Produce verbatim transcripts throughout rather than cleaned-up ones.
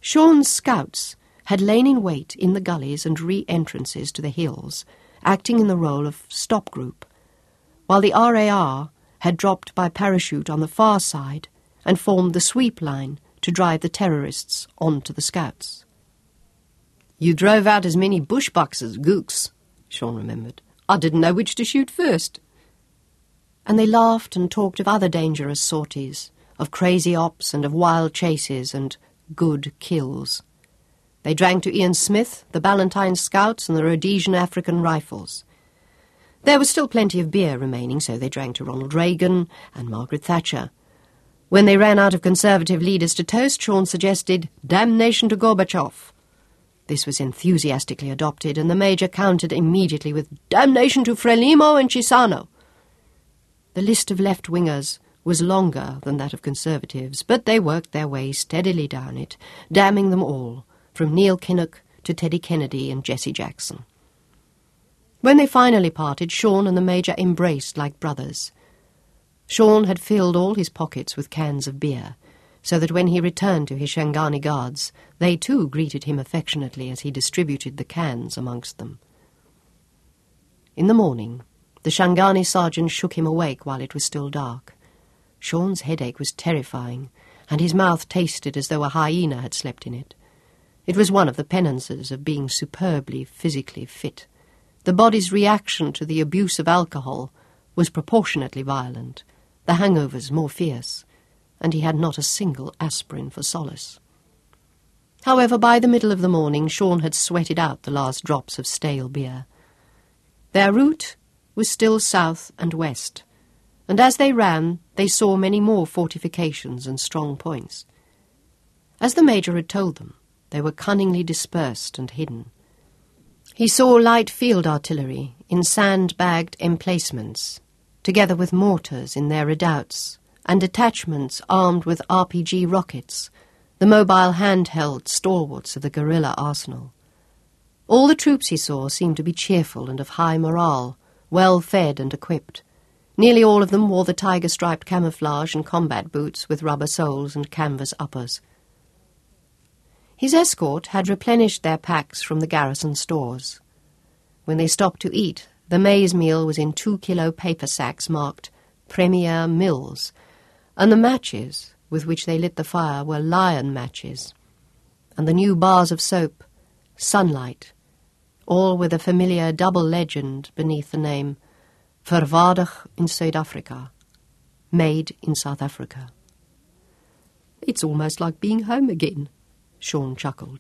Sean's scouts had lain in wait in the gullies and re-entrances to the hills, acting in the role of stop group, while the R A R had dropped by parachute on the far side and formed the sweep line to drive the terrorists onto the scouts. "You drove out as many bushbucks as gooks," Sean remembered. "I didn't know which to shoot first." And they laughed and talked of other dangerous sorties, of crazy ops and of wild chases and good kills. They drank to Ian Smith, the Ballantine Scouts and the Rhodesian African Rifles. There was still plenty of beer remaining, so they drank to Ronald Reagan and Margaret Thatcher. When they ran out of Conservative leaders to toast, Sean suggested "Damnation to Gorbachev." This was enthusiastically adopted, and the Major countered immediately with "Damnation to Frelimo and Chisano." The list of left-wingers was longer than that of Conservatives, but they worked their way steadily down it, damning them all, from Neil Kinnock to Teddy Kennedy and Jesse Jackson. When they finally parted, Sean and the Major embraced like brothers. Sean had filled all his pockets with cans of beer, so that when he returned to his Shangani guards, they too greeted him affectionately as he distributed the cans amongst them. In the morning, the Shangani sergeant shook him awake while it was still dark. Sean's headache was terrifying, and his mouth tasted as though a hyena had slept in it. It was one of the penances of being superbly physically fit. The body's reaction to the abuse of alcohol was proportionately violent, the hangovers more fierce, and he had not a single aspirin for solace. However, by the middle of the morning, Sean had sweated out the last drops of stale beer. Their route was still south and west, and as they ran, they saw many more fortifications and strong points. As the Major had told them, they were cunningly dispersed and hidden. He saw light field artillery in sand-bagged emplacements, together with mortars in their redoubts, and detachments armed with R P G rockets, the mobile handheld stalwarts of the guerrilla arsenal. All the troops he saw seemed to be cheerful and of high morale, well-fed and equipped. Nearly all of them wore the tiger-striped camouflage and combat boots with rubber soles and canvas uppers. His escort had replenished their packs from the garrison stores. When they stopped to eat, the maize meal was in two-kilo paper sacks marked Premier Mills, and the matches with which they lit the fire were lion matches, and the new bars of soap, Sunlight, all with a familiar double legend beneath the name Vervaardig in Zuid-Afrika, made in South Africa. "It's almost like being home again," Sean chuckled.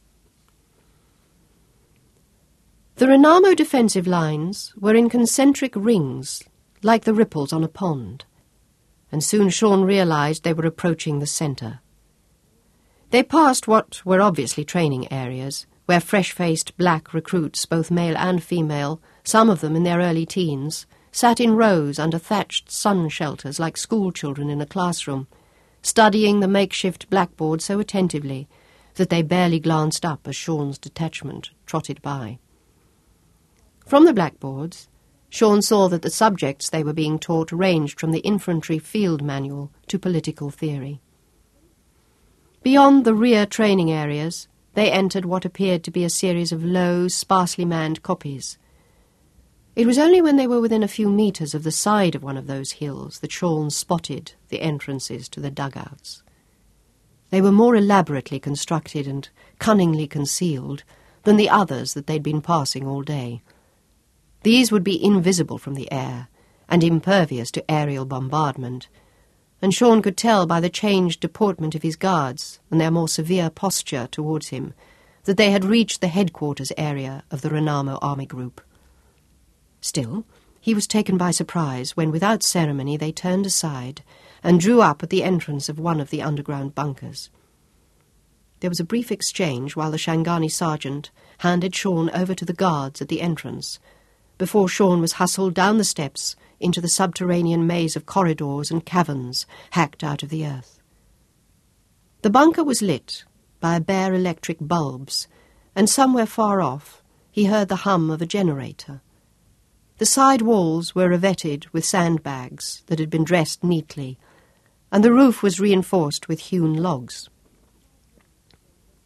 The Renamo defensive lines were in concentric rings, like the ripples on a pond, and soon Sean realized they were approaching the centre. They passed what were obviously training areas, where fresh-faced black recruits, both male and female, some of them in their early teens, sat in rows under thatched sun shelters like schoolchildren in a classroom, studying the makeshift blackboard so attentively that they barely glanced up as Sean's detachment trotted by. From the blackboards, Sean saw that the subjects they were being taught ranged from the infantry field manual to political theory. Beyond the rear training areas, they entered what appeared to be a series of low, sparsely manned koppies. It was only when they were within a few metres of the side of one of those hills that Sean spotted the entrances to the dugouts. They were more elaborately constructed and cunningly concealed than the others that they'd been passing all day. These would be invisible from the air and impervious to aerial bombardment, and Sean could tell by the changed deportment of his guards and their more severe posture towards him that they had reached the headquarters area of the Renamo Army Group. Still, he was taken by surprise when, without ceremony, they turned aside and drew up at the entrance of one of the underground bunkers. There was a brief exchange while the Shangani sergeant handed Sean over to the guards at the entrance, before Sean was hustled down the steps into the subterranean maze of corridors and caverns hacked out of the earth. The bunker was lit by bare electric bulbs, and somewhere far off he heard the hum of a generator. The side walls were revetted with sandbags that had been dressed neatly, and the roof was reinforced with hewn logs.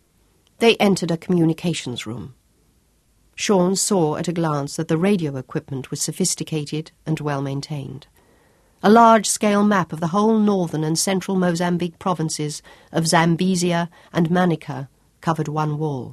They entered a communications room. Sean saw at a glance that the radio equipment was sophisticated and well-maintained. A large-scale map of the whole northern and central Mozambique provinces of Zambezia and Manica covered one wall.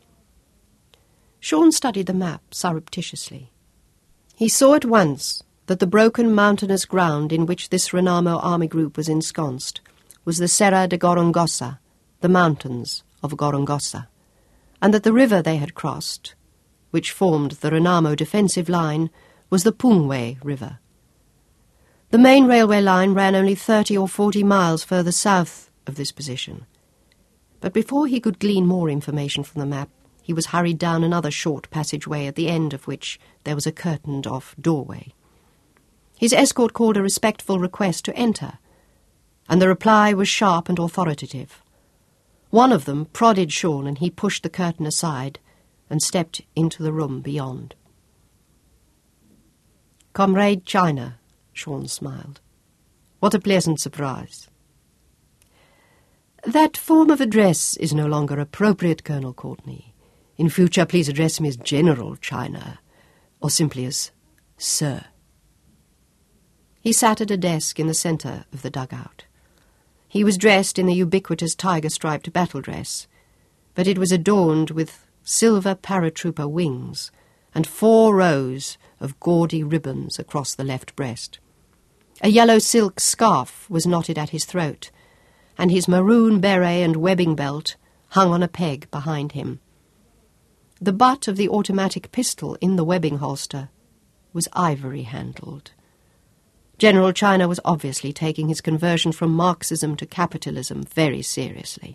Sean studied the map surreptitiously. He saw at once that the broken mountainous ground in which this Renamo army group was ensconced was the Serra de Gorongosa, the mountains of Gorongosa, and that the river they had crossed, which formed the Renamo defensive line, was the Pungwe River. The main railway line ran only thirty or forty miles further south of this position. But before he could glean more information from the map, he was hurried down another short passageway at the end of which there was a curtained-off doorway. His escort called a respectful request to enter, and the reply was sharp and authoritative. One of them prodded Sean, and he pushed the curtain aside and stepped into the room beyond. "Comrade China," Sean smiled. "What a pleasant surprise." "That form of address is no longer appropriate, Colonel Courtney. In future, please address me as General China, or simply as Sir." He sat at a desk in the centre of the dugout. He was dressed in the ubiquitous tiger-striped battle dress, but it was adorned with silver paratrooper wings and four rows of gaudy ribbons across the left breast. A yellow silk scarf was knotted at his throat, and his maroon beret and webbing belt hung on a peg behind him. The butt of the automatic pistol in the webbing holster was ivory-handled. General China was obviously taking his conversion from Marxism to capitalism very seriously.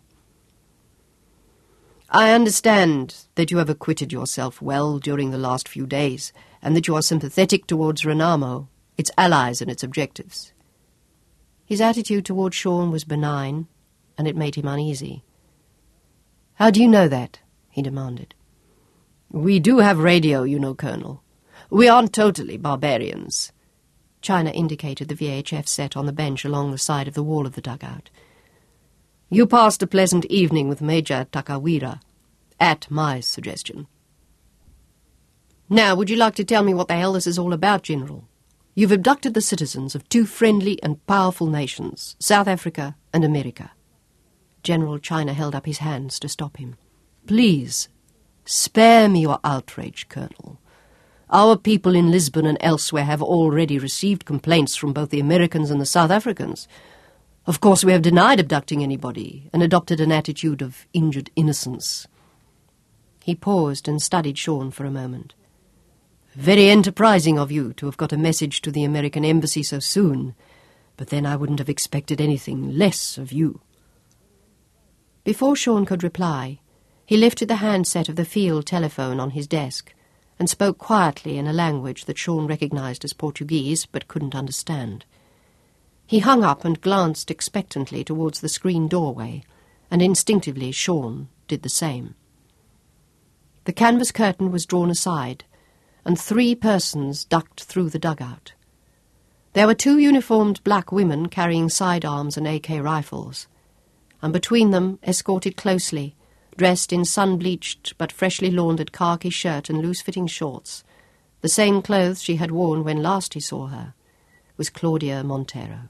"I understand that you have acquitted yourself well during the last few days, and that you are sympathetic towards Renamo, its allies and its objectives." His attitude toward Sean was benign, and it made him uneasy. "How do you know that?" he demanded. "We do have radio, you know, Colonel. We aren't totally barbarians." China indicated the V H F set on the bench along the side of the wall of the dugout. "You passed a pleasant evening with Major Takawira, at my suggestion. Now, would you like to tell me what the hell this is all about, General? You've abducted the citizens of two friendly and powerful nations, South Africa and America." General China held up his hands to stop him. "Please, spare me your outrage, Colonel. Our people in Lisbon and elsewhere have already received complaints from both the Americans and the South Africans. Of course, we have denied abducting anybody and adopted an attitude of injured innocence." He paused and studied Sean for a moment. "Very enterprising of you to have got a message to the American embassy so soon, but then I wouldn't have expected anything less of you." Before Sean could reply, he lifted the handset of the field telephone on his desk and spoke quietly in a language that Sean recognized as Portuguese but couldn't understand. He hung up and glanced expectantly towards the screen doorway, and instinctively Sean did the same. The canvas curtain was drawn aside, and three persons ducked through the dugout. There were two uniformed black women carrying sidearms and A K rifles, and between them, escorted closely, dressed in sun-bleached but freshly laundered khaki shirt and loose-fitting shorts, the same clothes she had worn when last he saw her, was Claudia Montero.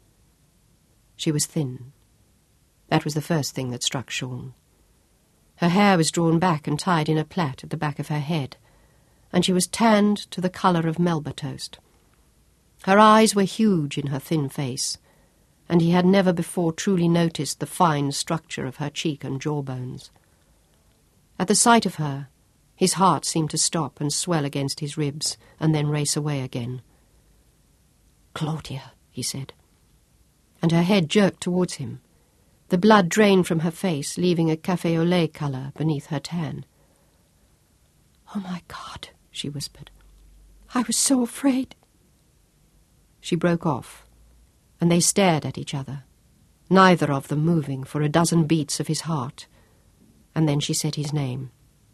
She was thin. That was the first thing that struck Sean. Her hair was drawn back and tied in a plait at the back of her head, and she was tanned to the colour of Melba toast. Her eyes were huge in her thin face, and he had never before truly noticed the fine structure of her cheek and jawbones. At the sight of her, his heart seemed to stop and swell against his ribs, and then race away again. "Claudia," he said, and her head jerked towards him. The blood drained from her face, leaving a café au lait colour beneath her tan. "Oh, my God," she whispered. "I was so afraid." She broke off, and they stared at each other, neither of them moving for a dozen beats of his heart, and then she said his name.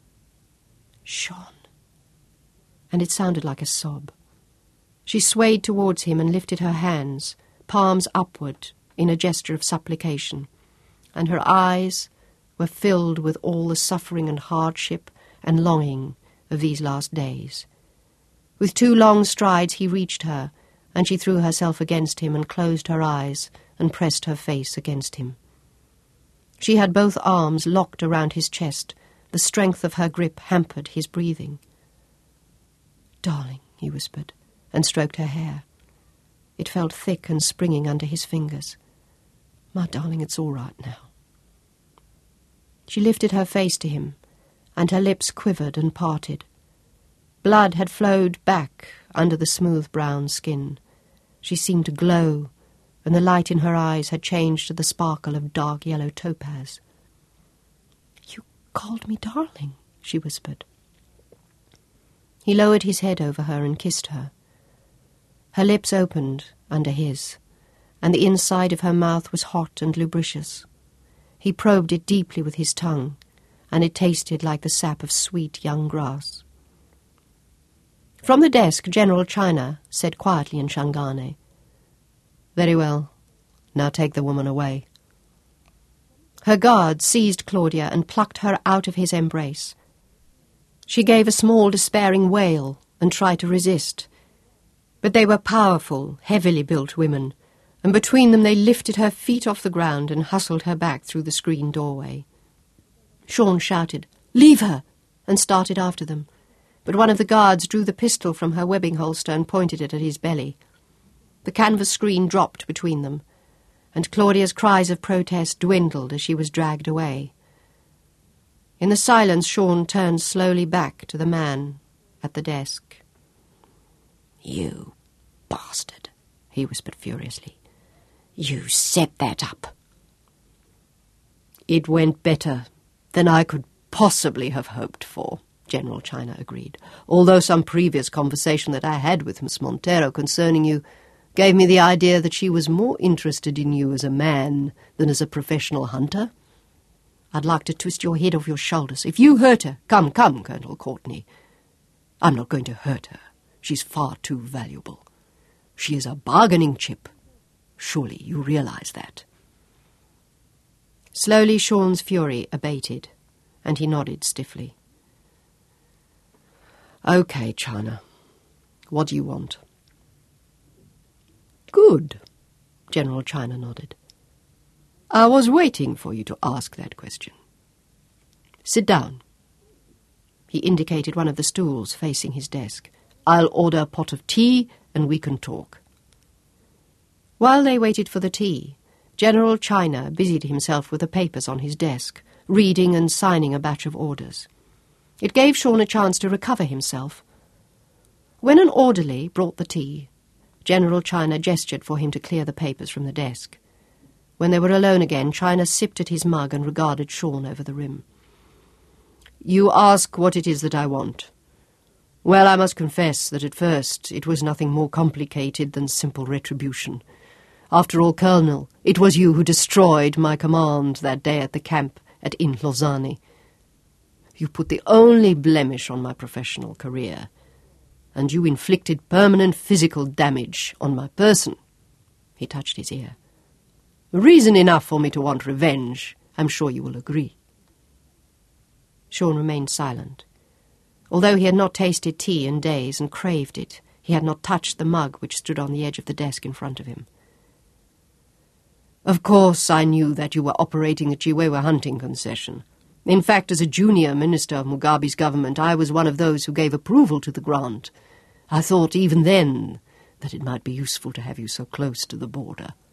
"Sean." And it sounded like a sob. She swayed towards him and lifted her hands, palms upward, in a gesture of supplication, and her eyes were filled with all the suffering and hardship and longing of these last days. With two long strides he reached her, and she threw herself against him and closed her eyes and pressed her face against him. She had both arms locked around his chest. The strength of her grip hampered his breathing. "Darling," he whispered, and stroked her hair. It felt thick and springing under his fingers. "My darling, it's all right now." She lifted her face to him, and her lips quivered and parted. Blood had flowed back under the smooth brown skin. She seemed to glow, and the light in her eyes had changed to the sparkle of dark yellow topaz. "You called me darling," she whispered. He lowered his head over her and kissed her. Her lips opened under his, and the inside of her mouth was hot and lubricious. He probed it deeply with his tongue, and it tasted like the sap of sweet young grass. From the desk, General China said quietly in Shangane, "Very well. Now take the woman away." Her guard seized Claudia and plucked her out of his embrace. She gave a small, despairing wail and tried to resist. But they were powerful, heavily built women, and between them they lifted her feet off the ground and hustled her back through the screen doorway. Sean shouted, "Leave her!" and started after them. But one of the guards drew the pistol from her webbing holster and pointed it at his belly. The canvas screen dropped between them, and Claudia's cries of protest dwindled as she was dragged away. In the silence, Sean turned slowly back to the man at the desk. "You bastard," he whispered furiously. "You set that up." "It went better than I could possibly have hoped for," General China agreed, "although some previous conversation that I had with Miss Montero concerning you gave me the idea that she was more interested in you as a man than as a professional hunter. I'd like to twist your head off your shoulders. If you hurt her, come, come, Colonel Courtney. I'm not going to hurt her. She's far too valuable. She is a bargaining chip. Surely you realize that." Slowly Sean's fury abated, and he nodded stiffly. "Okay, China. What do you want?" "Good," General China nodded. "I was waiting for you to ask that question. Sit down." He indicated one of the stools facing his desk. "I'll order a pot of tea and we can talk." While they waited for the tea, General China busied himself with the papers on his desk, reading and signing a batch of orders. It gave Sean a chance to recover himself. When an orderly brought the tea, General China gestured for him to clear the papers from the desk. When they were alone again, China sipped at his mug and regarded Sean over the rim. "You ask what it is that I want. Well, I must confess that at first it was nothing more complicated than simple retribution. After all, Colonel, it was you who destroyed my command that day at the camp at Inhlozani. You put the only blemish on my professional career, and you inflicted permanent physical damage on my person." He touched his ear. "Reason enough for me to want revenge, I'm sure you will agree." Sean remained silent. Although he had not tasted tea in days and craved it, he had not touched the mug which stood on the edge of the desk in front of him. "Of course I knew that you were operating a Chihuahua hunting concession. In fact, as a junior minister of Mugabe's government, I was one of those who gave approval to the grant. I thought even then that it might be useful to have you so close to the border."